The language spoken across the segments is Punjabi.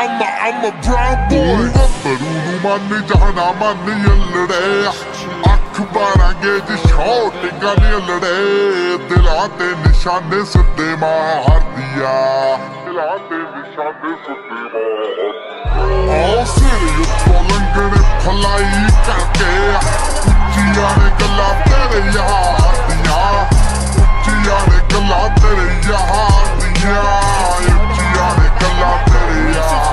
I'm a brown boy. ਗੱਭਰੂ ਨੂੰ ਮੰਨ ਜਾਣਾ ਮੰਨ ਯੱਲੜੇ ਅੱਖ ਬਾਰਾਂਗੇ ਜੀ ਸ਼ੌਟਿੰਗਾਂ ਨੀ ਯੱਲੜੇ ਦਿਲਾਂ ਤੇ ਨਿਸ਼ਾਨੇ ਸਿੱਧੇ ਮਾਰਦੀਆਂ ਦਿਲਾਂ ਤੇ ਨਿਸ਼ਾਨੇ ਸਿੱਧੇ ਮਾਰਦੀਆਂ ਆਹ ਸਿਰ ਉੱਤੋਂ ਲੰਘਣੇ ਫਲਾਈ ਕਰਕੇ ਉੱਚੀਆਂ ਨੇ ਗੱਲਾਂ ਤੇਰੇ ਯਾਰ ਦੀਆਂ ਉੱਚੀਆਂ ਨੇ ਗੱਲਾਂ ਤੇਰੇ ਯਾਰ ਦੀਆਂ ਉੱਚੀਆਂ ਨੇ ਗੱਲਾਂ ਤੇਰੇ ਯਾਰ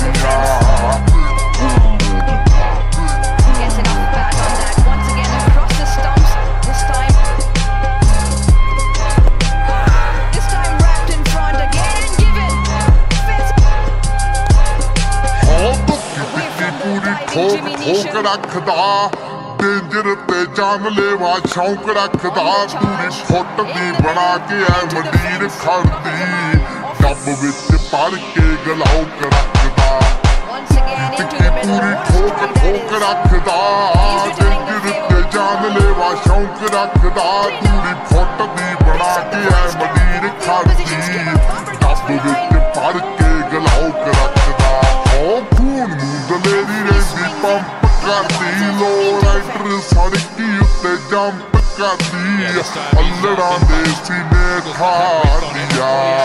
ਠੋਕ ਰੱਖਦਾ ਡੇਂਜਰ ਤੇ ਜਾਨ ਲੈਵਾ ਸ਼ੌਂਕ ਰੱਖਦਾ ਪੂਰੀ ਫੁੱਟ ਦੀ ਬਣਾ ਕੇ ਐ ਮੰਡੀਰ ਖੜਦੀ ਡੱਬ ਵਿੱਚ ਭਰ ਕੇ ਗਲਾਉਕ ਰੱਖਦਾ ਟਿੱਕੀ ਪੂਰੀ ਠੋਕ ਰੱਖਦਾ ਡੇਂਜਰ ਤੇ ਜਾਨ ਲੈਵਾ ਸ਼ੌਂਕ ਰੱਖਦਾ ਪੂਰੀ ਫੁੱਟ ਦੀ ਬਣਾ ਕੇ ਐ ਮੰਡੀਰ ਖੜਦੀ ਡੱਬ ਵਿੱਚ ਭਰ ਕੇ ਗਲਾਉਕ ਰੱਖਦਾ ਉਹ ਖੂਨ ਨੂੰ ਦਲੇਰੀ ਰਹਿੰਦੀ ਪੰਪ ਕਰਦੀ ਲੋ ਰਾਈਡਰ ਸੜਕੀ ਉੱਤੇ ਜੰਪ ਕਰਦੀ ਅੱਲੜਾਂ ਦੇ ਸੀਨੇ ਖਾੜਦੀਆਂ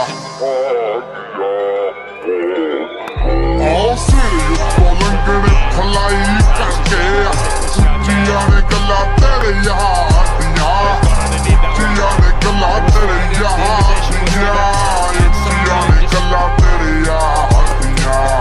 ਆਹ ਸਿਰ ਉੱਤੋਂ ਲੰਘਣੇ ਫਲਾਈ ਕਰਕੇ ਉੱਚੀਆਂ ਨੇ ਗੱਲਾਂ ਤੇਰੇ ਯਾਰ ਦੀਆਂ ਉੱਚੀਆਂ ਨੇ ਗੱਲਾਂ ਤੇਰੇ ਯਾਰ ਦੀਆਂ ਉੱਚੀਆਂ ਨੇ ਗੱਲਾਂ ਤੇਰੇ ਯਾਰ ਦੀਆਂ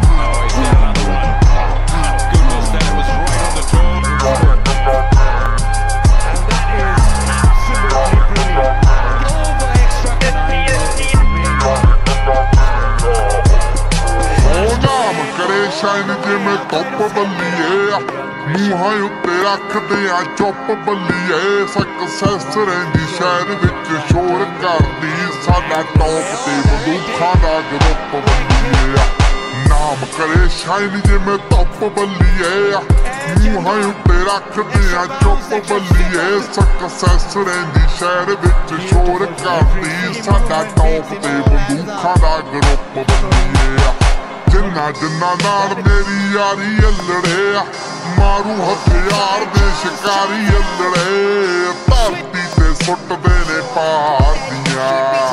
ਸ਼ਾਇਨ ਜਿਵੇਂ ਧੁੱਪ ਬੱਲੀਏ ਮੂੰਹਾਂ ਉੱਤੇ ਰੱਖਦੇ ਆ ਚੁੱਪ ਬੱਲੀਏ ਸਕਸੈਸ ਰਹਿੰਦੀ ਸ਼ਹਿਰ ਵਿੱਚ ਸ਼ੋਰ ਕਰਦੀ ਸਾਡਾ ਟੌਪ ਤੇ ਬੰਦੂਕਾਂ ਦਾ ਗਰੁੱਪ ਬੱਲੀਏ ਨਾਮ ਕਰੇ ਸ਼ਾਇਨ ਜਿਵੇਂ ਧੁੱਪ ਬੱਲੀਏ ਮੂੰਹਾਂ ਉੱਤੇ ਰੱਖਦੇ ਆ ਚੁੱਪ ਬੱਲੀਏ ਸਕਸੈਸ ਰਹਿੰਦੀ ਸ਼ਹਿਰ ਵਿੱਚ ਸ਼ੋਰ ਕਰਦੀ ਸਾਡਾ ਟੌਪ ਤੇ ਬੰਦੂਕਾਂ ਦਾ ਗਰੁੱਪ ਬੱਲੀਏ ਜਿੰਨਾ ਨਾਲ ਮੇਰੀ ਯਾਰੀ ਅੱਲੜੇ ਮਾਰੂ ਹਥਿਆਰ ਦੇ ਸ਼ਿਕਾਰੀ ਅੱਲੜੇ ਧਰਤੀ ਤੇ ਸੁੱਟਦੇ ਨੇ ਪਾਰ ਦੀਆਂ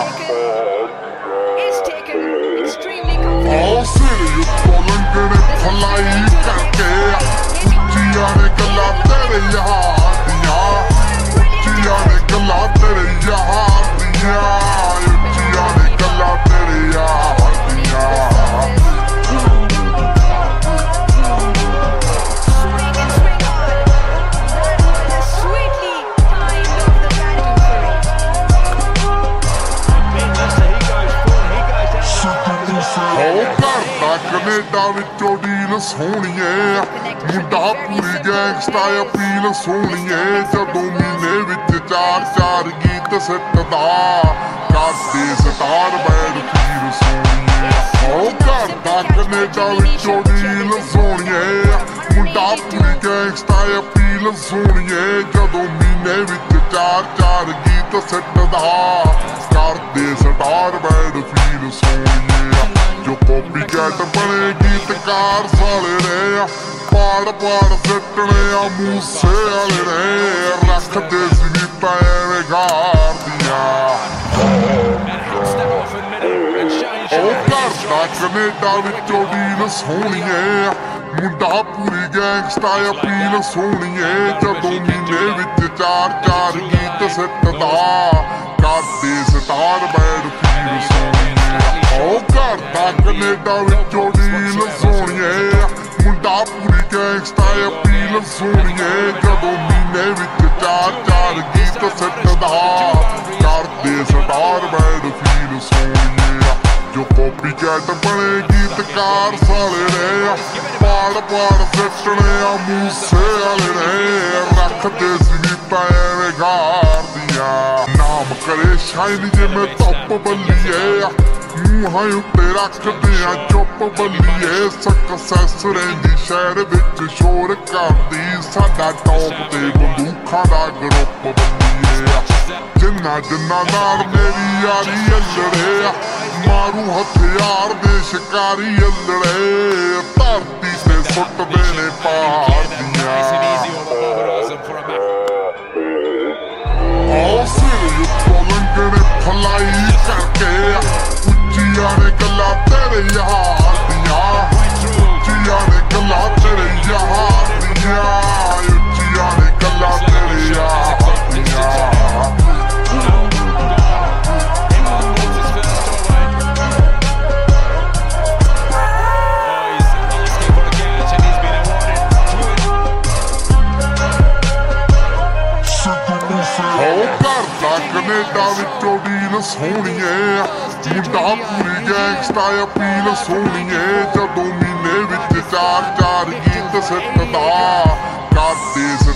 ਆਹ ਸਿਰ ਉੱਤੋਂ ਲੰਘਣੇ ਫਲਾਈ ਕਰਕੇ ਉੱਚੀਆਂ ਨੇ ਗੱਲਾਂ ਤੇਰੇ ਯਾਰ ਦੀਆਂ ਉੱਚੀਆਂ ਨੇ ਗੱਲਾਂ ਤੇਰੇ ਯਾਰ ਦੀਆਂ ਉੱਚੀਆਂ ਨੇ ਗੱਲਾਂ ਤੇਰੇ ਯਾਰ ਦੀਆਂ ਕਨੇਡਾ ਵਿੱਚੋਂ ਡੀਲ ਸੋਹਣੀਏ ਮੁੰਡਾ ਪੂਰੀ ਗੈਂਗਸਟਾ ਅਪੀਲ ਸੋਹਣੀਏ ਜਦੋਂ ਮਹੀਨੇ ਵਿੱਚ ਚਾਰ ਗੀਤ ਸਿੱਟਦਾ ਕਰਦੇ ਸਟਾਰ ਬੈਡ ਫੀਲ ਸੋਹਣੀਏ ਉਹ ਕਰਦਾ ਕਨੇਡਾ ਵਿੱਚੋਂ ਡੀਲ ਸੋਹਣੀਏ ਮੁੰਡਾ ਪੂਰੀ ਗੈਂਗਸਟਾ ਅਪੀਲ ਸੋਹਣੀਏ ਜਦੋਂ ਮਹੀਨੇ ਵਿੱਚ ਚਾਰ ਗੀਤ ਸਿੱਟਦਾ ਕਰਦੇ ਸਟਾਰ ਬੈਡ ਫੀਲ ਸੋਹਣੀਏ ਜੋ ਕਾਪੀ ਕੈਟ ਬਣੇ ਗੀਤਕਾਰ ਸਾਲੇ ਨੇ ਪਾੜ ਸਿੱਟਣੇ ਆ ਮੂਸੇ ਵਾਲੇ ਨੇ ਰੱਖਦੇ ਸੀ ਨੀ ਪੈਵੇਂ ਗਾਰਦੀਆਂ ਉਹ ਕਰਦਾ ਕਨੇਡਾ ਵਿੱਚੋਂ ਡੀਲ ਸੋਹਣੀਏ ਮੁੰਡਾ ਪੂਰੀ ਗੈਂਗਸਟਾ ਅਪੀਲ ਸੋਹਣੀਏ ਜਦੋਂ ਮਹੀਨੇ ਵਿੱਚ ਚਾਰ ਗੀਤ ਸਿੱਟਦਾ ਕਰਦੇ ਸਟਾਰ ਬੈਡ ਫੀਲ ਸੋਹਣੀਏ ਉਹ ਕਰਦਾ ਕਨੇਡਾ ਵਿੱਚੋਂ ਡੀਲ ਸੋਹਣੀਏ ਮੁੰਡਾ ਪੂਰੀ ਗੈਂਗਸਟਾ ਅਪੀਲ ਸੋਹਣੀਏ ਜਦੋਂ ਮਹੀਨੇ ਵਿੱਚ ਚਾਰ ਗੀਤ ਸਿੱਟਦਾ ਕਰਦੇ ਸਟਾਰ ਬੈਡ ਫੀਲ ਸੋਹਣੀਏ ਜੋ ਕਾਪੀ ਕੈਟ ਬਣੇ ਗੀਤਕਾਰ ਸਾਲੇ ਨੇ ਪਾੜ ਸਿੱਟਣੇ ਆ ਮੂਸੇ ਵਾਲੇ ਨੇ ਰੱਖਦੇ ਸੀ ਨੀ ਪੈਵੇਂ ਗਾਰਦੀਆਂ ਨਾਮ ਕਰੇ ਸ਼ਾਇਨ ਜਿਵੇਂ ਧੁੱਪ ਬੱਲੀਏ ਮੂੰਹਾਂ ਉੱਤੇ ਰੱਖਦੇ ਆ ਚੁੱਪ ਬੱਲੀਏ ਸਕਸੈਸ ਰਹਿੰਦੀ ਸ਼ਹਿਰ ਵਿੱਚ ਸ਼ੋਰ ਕਰਦੀ ਸਾਡਾ ਟੌਪ ਤੇ ਬੰਦੂਕਾਂ ਦਾ ਗਰੁੱਪ ਬੱਲੀਏ ਜਿੰਨਾ ਨਾਲ ਮੇਰੀ ਯਾਰੀ ਅੱਲੜੇ ਮਾਰੂ ਹਥਿਆਰ ਦੇ ਸ਼ਿਕਾਰੀ ਅਲੜੇ ਧਰਤੀ ਤੇ ਸੁੱਟਦੇ ਨੇ ਪਹਾੜੀਆਂ ਸਿਰ ਉੱਤੋਂ ਲੰਘਣੇ ਫਲਾਈ ਕਰਕੇ ਉੱਚੀਆਂ ਨੇ ਗੱਲਾਂ ਤੇਰੇ ਯਾਰ ਦੀਆਂ ਉੱਚੀਆਂ ਨੇ ਗੱਲਾਂ ਤੇਰੇ ਯਾਰ ਦੀਆਂ ਉੱਚੀਆਂ ਨੇ ਗੱਲਾਂ ਤੇਰੇ ਯਾਰ ਦੀਆਂ ਕਨੇਡਾ ਵਿੱਚੋਂ ਡੀਲ ਸੋਹਣੀਏ ਮੁੰਡਾ ਪੂਰੀ ਗੈਂਗਸਟਾ ਅਪੀਲ ਸੋਹਣੀਏ ਜਦੋਂ ਮਹੀਨੇ ਵਿੱਚ ਚਾਰ ਗੀਤ ਸਿੱਟਦਾ ਕਰਦੇ